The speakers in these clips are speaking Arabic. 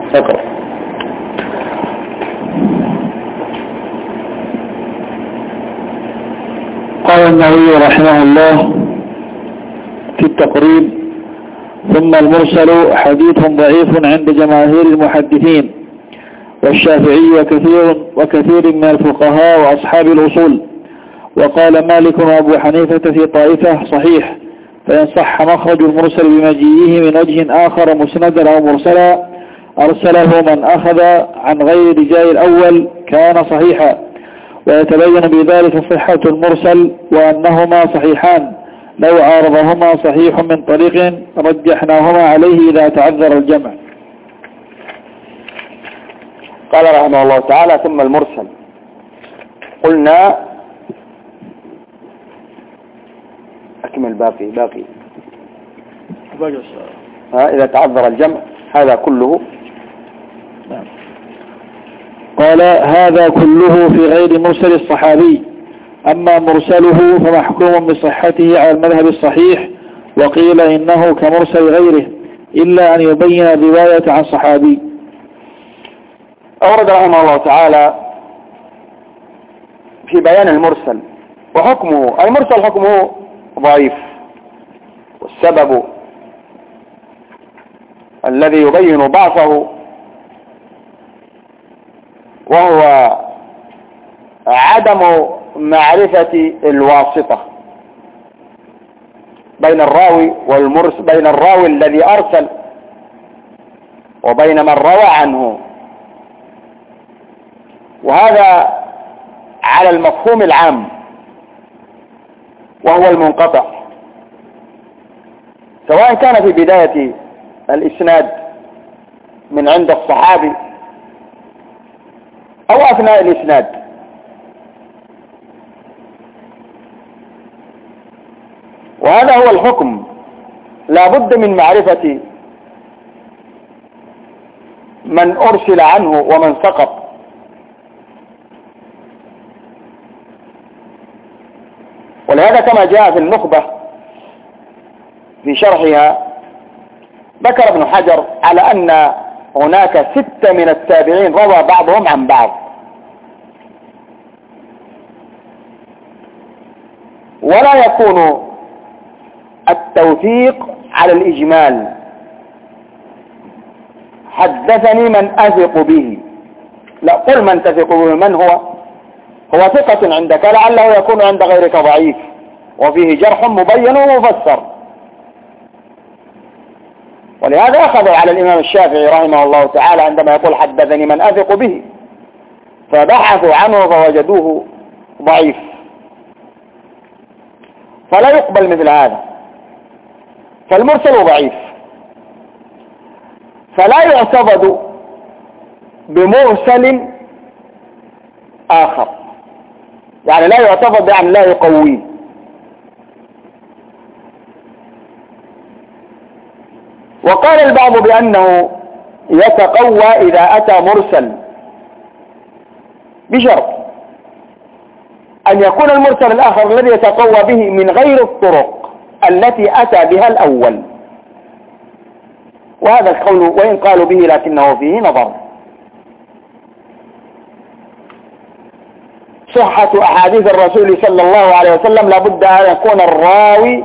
اقرأ. قال النووي رحمه الله في التقريب: ثم المرسل حديث ضعيف عند جماهير المحدثين والشافعي وكثير من الفقهاء وأصحاب الأصول. وقال مالك وأبو حنيفة في طائفة: صحيح، فإن صح مخرج المرسل بمجيئه من وجه آخر مسندا أو مرسلا أرسله من أخذ عن غير رجال الأول كان صحيحا، ويتبين بذلك صحة المرسل وأنهما صحيحان لو عارضهما صحيح من طريق رجحناهما عليه إذا تعذر الجمع. قال رحمه الله تعالى: ثم المرسل. قلنا أكمل باقي إذا تعذر الجمع هذا كله. قال: هذا كله في غير مرسل الصحابي، أما مرسله فمحكوم بصحته على المذهب الصحيح، وقيل إنه كمرسل غيره إلا أن يبين الرواية عن صحابي. أورد رحمه الله تعالى في بيان المرسل وحكمه. المرسل حكمه ضعيف، والسبب الذي يبين ضعفه وهو عدم معرفة الواسطة بين الراوي بين الراوي الذي أرسل وبين من روى عنه، وهذا على المفهوم العام وهو المنقطع، سواء كان في بداية الإسناد من عند الصحابي أو أثناء الإسناد. وهذا هو الحكم، لا بد من معرفة من أرسل عنه ومن سقط. ولهذا كما جاء في النخبة في شرحها ذكر ابن حجر على أن هناك 6 من التابعين روى بعضهم عن بعض، ولا يكون التوثيق على الإجمال. حدثني من أثق به، لا، قل من تثق به. من هو ثقة عندك، لعله يكون عند غيرك ضعيف وفيه جرح مبين ومفسر. ولهذا أخذوا على الإمام الشافعي رحمه الله تعالى عندما يقول حدثني من أثق به، فبحثوا عنه فوجدوه ضعيف، فلا يقبل مثل هذا. فالمرسل ضعيف، فلا يعتبد بمرسل آخر، يعني لا يعتبد، يعني لا يقويه. وقال البعض بأنه يتقوى إذا أتى مرسل بشرط أن يكون المرسل الآخر الذي يتقوى به من غير الطرق التي أتى بها الأول. وهذا القول وإن قالوا به لكنه فيه نظر. صحة أحاديث الرسول صلى الله عليه وسلم لابد أن يكون الراوي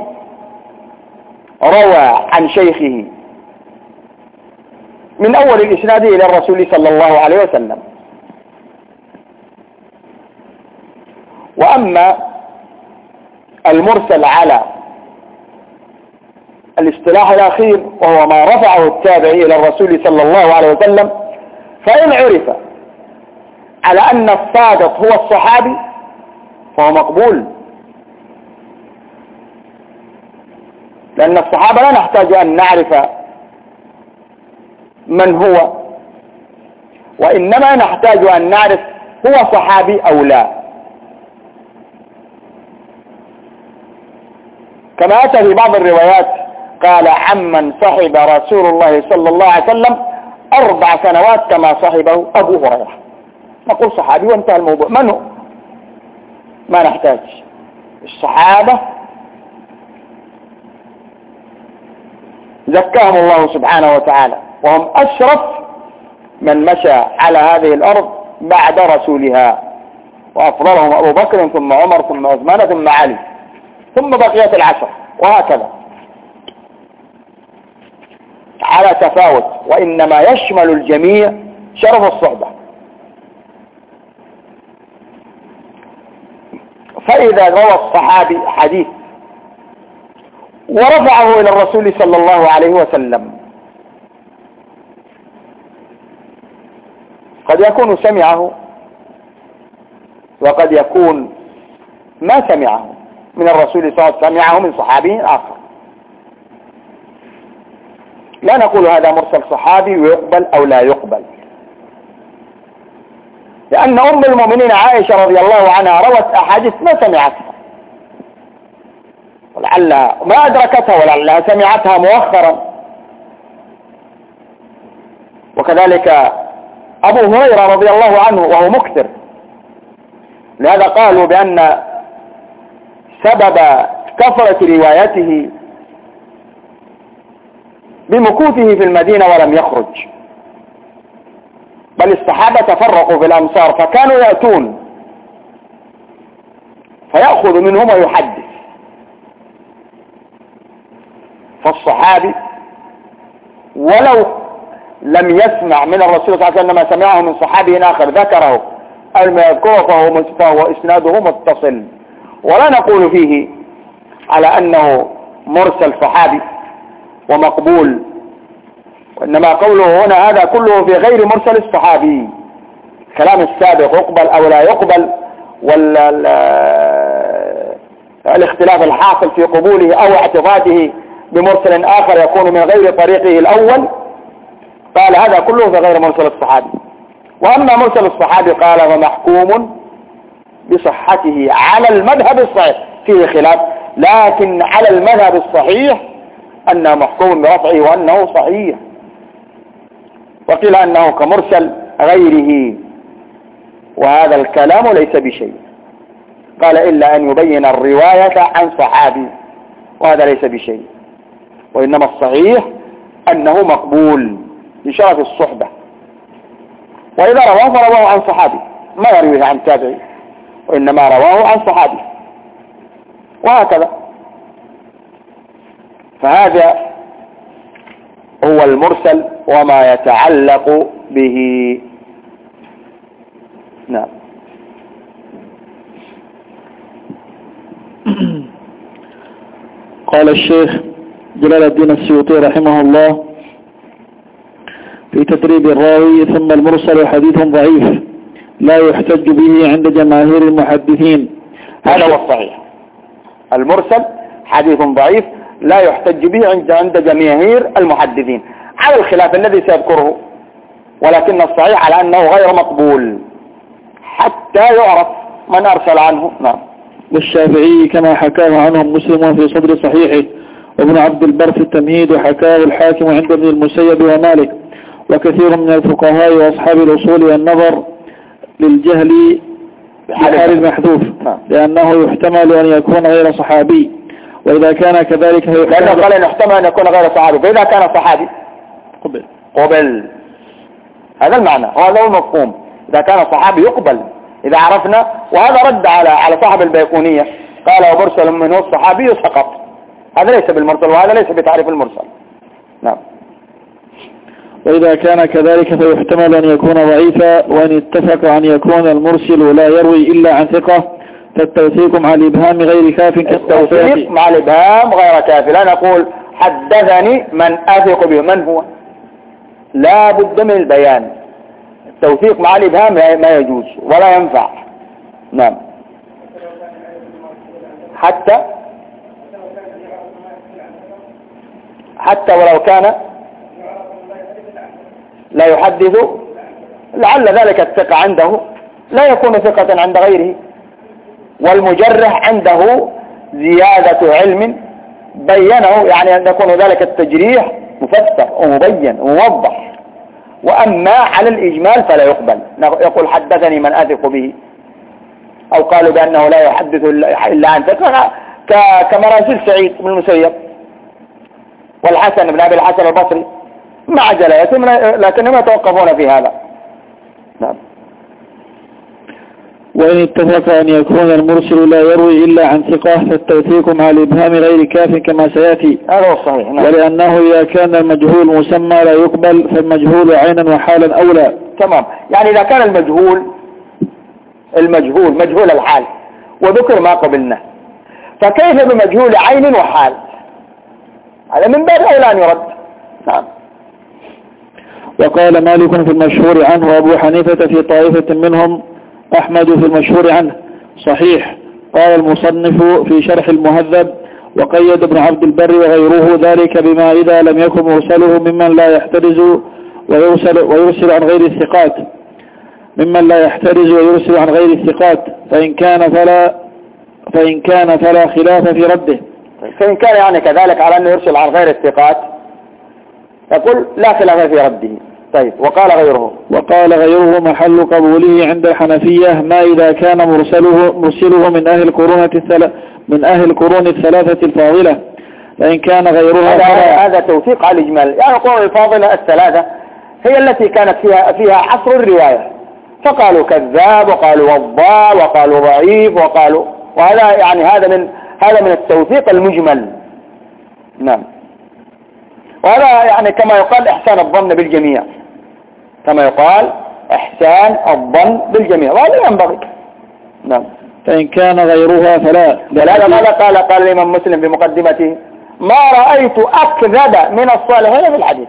روى عن شيخه من أول الإسناد إلى الرسول صلى الله عليه وسلم. وأما المرسل على الاصطلاح الأخير وهو ما رفعه التابعي إلى الرسول صلى الله عليه وسلم، فإن عرف على أن الصادق هو الصحابي فهو مقبول، لأن الصحابة لا نحتاج أن نعرف من هو، وإنما نحتاج أن نعرف هو صحابي أو لا. كما أتى في بعض الروايات قال عمن صحب رسول الله صلى الله عليه وسلم 4 سنوات كما صحبه أبو هريرة، نقول صحابي وانتهى الموضوع. من هو؟ ما نحتاج. الصحابة زكاهم الله سبحانه وتعالى، وهم أشرف من مشى على هذه الأرض بعد رسولها، وأفضلهم أبو بكر ثم عمر ثم عثمان ثم علي ثم بقية العشر، وهكذا على تفاوت، وإنما يشمل الجميع شرف الصحبة. فإذا روى الصحابي حديث ورفعه إلى الرسول صلى الله عليه وسلم، قد يكون سمعه وقد يكون ما سمعه من الرسول صلى الله عليه وسلم، سمعه من صحابي آخر. لا نقول هذا مرسل صحابي ويقبل أو لا يقبل، لأن أم المؤمنين عائشة رضي الله عنها روت أحاديث ما سمعتها، ولعلها ما أدركتها ولعلها سمعتها مؤخرا. وكذلك أبو هريرة رضي الله عنه وهو مكثر، لهذا قالوا بأن سبب كثرة روايته بمكوثه في المدينة ولم يخرج، بل الصحابة تفرقوا في الأمصار فكانوا يأتون فيأخذ منهم ويحدث. فالصحابي ولو لم يسمع من الرسول صلى الله عليه وسلم ما سمعه من صحابي آخر ذكره أو ما يذكره فهو إسناده متصل، ولا نقول فيه على أنه مرسل صحابي ومقبول، وإنما قوله هنا هذا كله في غير مرسل الصحابي. كلام السابق يقبل أو لا يقبل، والاختلاف الحاصل في قبوله أو اعتقاده بمرسل آخر يكون من غير طريقه الأول، قال هذا كله في غير مرسل الصحابي. وأما مرسل الصحابي قال ومحكوم بصحته على المذهب الصحيح، فيه خلاف، لكن على المذهب الصحيح أنه محكوم برفعه وأنه صحيح. وقيل أنه كمرسل غيره، وهذا الكلام ليس بشيء. قال إلا أن يبين الرواية عن صحابي، وهذا ليس بشيء، وإنما الصحيح أنه مقبول لشرف الصحبة. وإذا رواه فرواه عن صحابي، ما يرويه عن تابعي، وإنما رواه عن صحابي، وهكذا. فهذا هو المرسل وما يتعلق به. نعم. قال الشيخ جلال الدين السيوطي رحمه الله في تدريب الراوي: ثم المرسل حديث ضعيف لا يحتج به عند جماهير المحدثين. هذا هو الصحيح، المرسل حديث ضعيف لا يحتج به عند جماهير المحدثين، على الخلاف الذي سيذكره، ولكن الصحيح على أنه غير مقبول حتى يعرف من أرسل عنه. نعم. والشافعي كما حكاه عنهم مسلم في صدر صحيحه، وابن عبد البر في التمهيد، وحكاه الحاكم عند ابن المسيب ومالك، وكثير من الفقهاء وأصحاب الأصول والنظر للجهل بحال المحذوف، لأنه يحتمل أن يكون غير صحابي، وإذا كان كذلك لأنه قال يحتمل أن يكون غير صحابي، فإذا كان صحابي قبل. هذا المعنى وهذا هو المفهوم، إذا كان صحابي يقبل إذا عرفنا. وهذا رد على صاحب البيقونية، قال ومرسل منه الصحابي سقط، هذا ليس بالمرسل وهذا ليس بتعريف المرسل. نعم. وإذا كان كذلك فيحتمل أن يكون ضعيفا، وأن اتفق أن يكون المرسل لا يروي إلا عن ثقة، فالتوثيق مع الإبهام غير كاف التوثيق مع الإبهام غير كاف. لا نقول حدثني من أثق به، من هو؟ لا بد من البيان. التوثيق مع الإبهام ما يجوز ولا ينفع. نعم. حتى ولو كان لا يحدث، لعل ذلك الثقة عنده لا يكون ثقة عند غيره، والمجرح عنده زيادة علم بينه، يعني أن يكون ذلك التجريح مفسر ومبين وموضح. وأما على الإجمال فلا يقبل، يقول حدثني من أثق به، أو قالوا بأنه لا يحدث إلا عن ثقة، كمراسيل سعيد بن المسيب والحسن بن أبي الحسن البصري، مع جلايتهم لكنهم يتوقفون في هذا. نعم. وإن اتفق أن يكون المرسل لا يروي إلا عن ثقة فالتوثيق مع الإبهام غير كاف كما سيأتي. هذا هو الصحيح. نعم. ولأنه إذا كان المجهول مسمى لا يقبل فالمجهول عينا وحالا أولى. تمام. يعني إذا كان المجهول مجهول الحال وذكر ما قبلنا، فكيف بمجهول عين وحال؟ هذا من باب أولى أن يرد. نعم. وقال مالك في المشهور عنه وأبو حنيفة في طائفة منهم، أحمد في المشهور عنه صحيح. قال المصنف في شرح المهذب وقيد ابن عبد البر وغيره ذلك بما إذا لم يكن مرسله ممن لا يحترز ويرسل عن غير الثقات، فإن كان فلا خلاف في رده. فإن كان يعني كذلك على أنه يرسل عن غير الثقات يقول لا خلاف في رده. طيب. وقال غيره محل قبوله عند الحنفية ما إذا كان مرسله من أهل القرون الثلاثة الفاضلة، فإن كان غيرها هذا توثيق على الإجمال. يعني القرون الفاضلة الثلاثة هي التي كانت فيها عصر الرواية، فقالوا كذاب وقالوا وضاع وقالوا ضعيف وهذا يعني هذا من التوثيق المجمل. نعم. وهذا يعني كما يقال إحسان الظن بالجميع، وهذا ينبغي. نعم. فإن كان غيرها فلا. ماذا قال الإمام مسلم في مقدمته؟ ما رأيت أكذب من الصالحين في الحديث.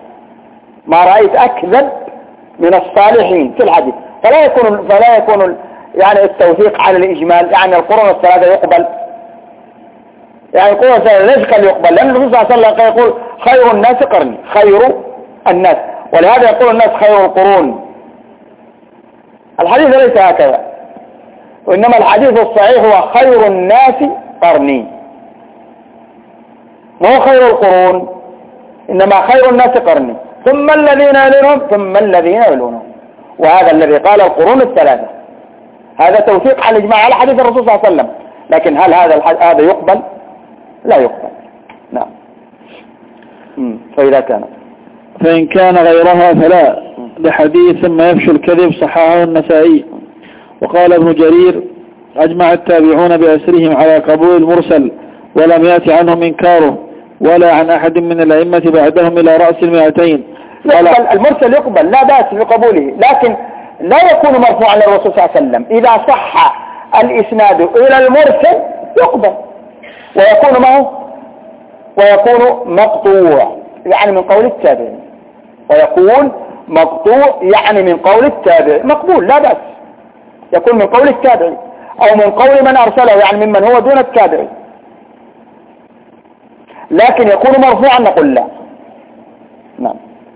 فلا يكون يعني التوثيق على الإجمال، يعني القرون الثلاثة يقبل، يعني القرون الثلاثة ليش قال يقبل؟ لأن الرسول صلى الله عليه وسلم يقول خير الناس قرني، خير الناس، ولهذا يقول الناس خير القرون. الحديث ليس هكذا، وإنما الحديث الصحيح هو خير الناس قرني، مو خير القرون، إنما خير الناس قرني ثم الذين يلونهم وهذا الذي قال القرون الثلاثة. هذا توثيق على الإجماع على حديث الرسول صلى الله عليه وسلم. لكن هل هذا يقبل؟ لا يقبل. نعم. فإن كان غيرها فلا، لحديث ما يفشو الكذب صححه النسائي. وقال ابن جرير أجمع التابعون بأسرهم على قبول المرسل ولم يأتي عنهم إنكاره ولا عن أحد من الأئمة بعدهم إلى رأس 200. المرسل يقبل لا بأس بقبوله، لكن لا يكون مرفوعا للرسول صلى الله عليه وسلم. إذا صح الإسناد إلى المرسل يقبل ويكون مقطوع يعني من قول التابع، مقبول لا بأس، يكون من قول التابع أو من قول من أرسله، يعني ممن هو دون التابع، لكن يكون مرفوعا نقول لا. نعم.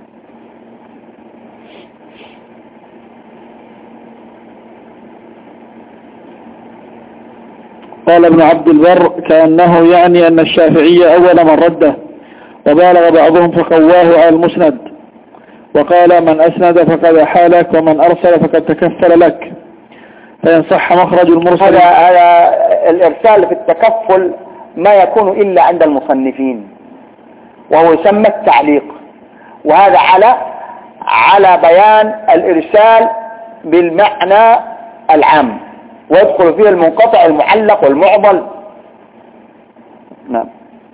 قال ابن عبد البر كأنه يعني أن الشافعي أول من رده، وبالغ بعضهم فقواه على المسند، وقال من أسند فقد أحالك ومن أرسل فقد تكفل لك. فإن صح مخرج المرسل. هذا الإرسال في التكفل ما يكون إلا عند المصنفين، وهو يسمى التعليق، وهذا على بيان الإرسال بالمعنى العام، ويدخل فيه المنقطع المعلق والمعضل. نعم.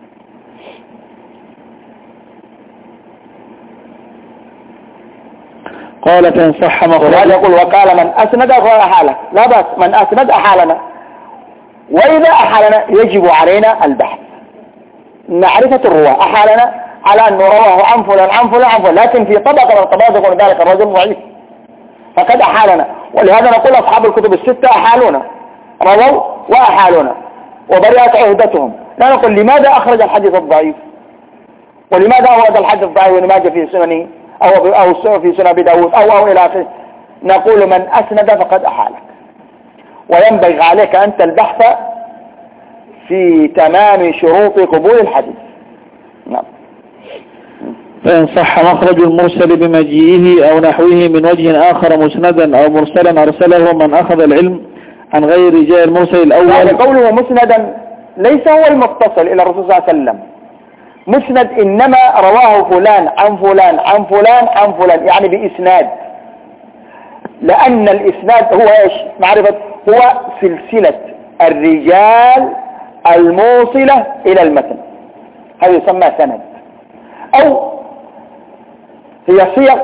قال فإن صح مخرج. وهذا يقول وقال من أسند فأحالك، لا بأس، من أسند أحالنا، وإذا أحالنا يجب علينا البحث، معرفة الرواة. أحالنا على أنه رواه عن فلان، لكن في طبقة من الطبقات يقول ذلك الرجل ضعيف فقد أحالنا. ولهذا نقول أصحاب الكتب الستة أحالونا، رووا وأحالونا وبرئت عهدتهم. لا نقول لماذا أخرج الحديث الضعيف، ولماذا أورد الحديث الضعيف ولماذا في سننه أو في سنن أبي داود أو إلى آخره. نقول من أسند فقد أحالك، وينبغي عليك أنت البحث في تمام شروط قبول الحديث. نعم. فإن صح مخرج المرسل بمجيئه أو نحوه من وجه آخر مسندا أو مرسلا أرسله من أخذ العلم عن غير رجال المرسل الأول. يعني قوله مسندا ليس هو المتصل إلى الرسول صلى الله عليه وسلم، مسند إنما رواه فلان عن فلان عن فلان عن فلان، يعني بإسناد، لأن الإسناد هو إيش؟ معرفة، هو سلسلة الرجال الموصلة إلى المتن، هذا يسمى سند، أو هي صيغ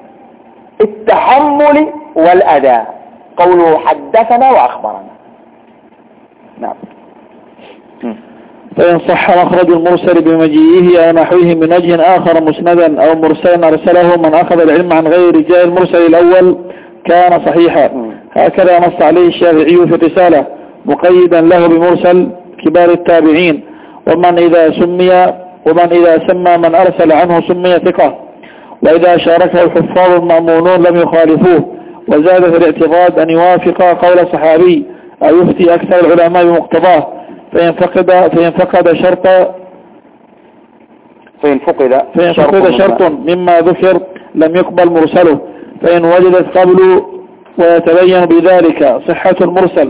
التحمل والأداء، قوله حدثنا وأخبرنا. نعم. فإن صح مخرج المرسل بمجيئه أو نحوه من وجه آخر مسندا أو مرسلا أرسله من أخذ العلم عن غير رجال المرسل الأول كان صحيحا. هكذا نص عليه الشافعي في الرسالة مقيدا له بمرسل كبار التابعين، ومن إذا سمى من أرسل عنه سمي ثقة، وإذا شاركه الحفاظ المأمونون لم يخالفوه. وزاد في الاعتقاد أن يوافق قول صحابي أو يفتي أكثر العلماء بمقتضاه، فإن فقد شرط مما ذكر لم يقبل مرسله، فإن وجدت قبل ويتبين بذلك صحة المرسل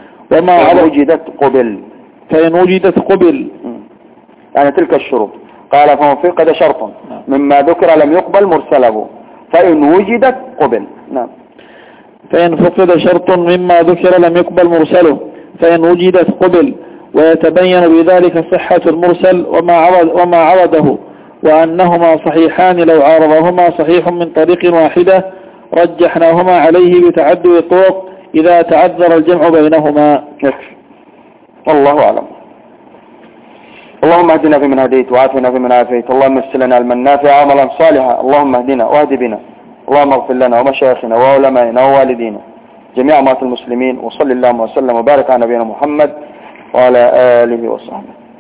فإن وجدت قبل يعني تلك الشروط. قال فإن فقد شرط مما ذكر لم يقبل مرسله فإن وجدت قبل. نعم. فإن فقد شرط مما ذكر لم يقبل مرسله فإن وجدت قبل ويتبين بذلك صحة المرسل وما عرضه، وأنهما صحيحان لو عارضهما صحيح من طريق واحدة رجحناهما عليه بتعدد الطرق إذا تعذر الجمع بينهما. والله أعلم. اللهم اهدنا فيمن هديت وعافنا فيمن عافيت، اللهم يسر لنا علما نافعا عملا صالحا، اللهم اهدنا واهد بنا، اللهم اغفر لنا ومشايخنا وعلمائنا ووالدينا جميع أموات المسلمين، وصل اللهم وسلم وبارك على نبينا محمد وعلى آله وصحبه.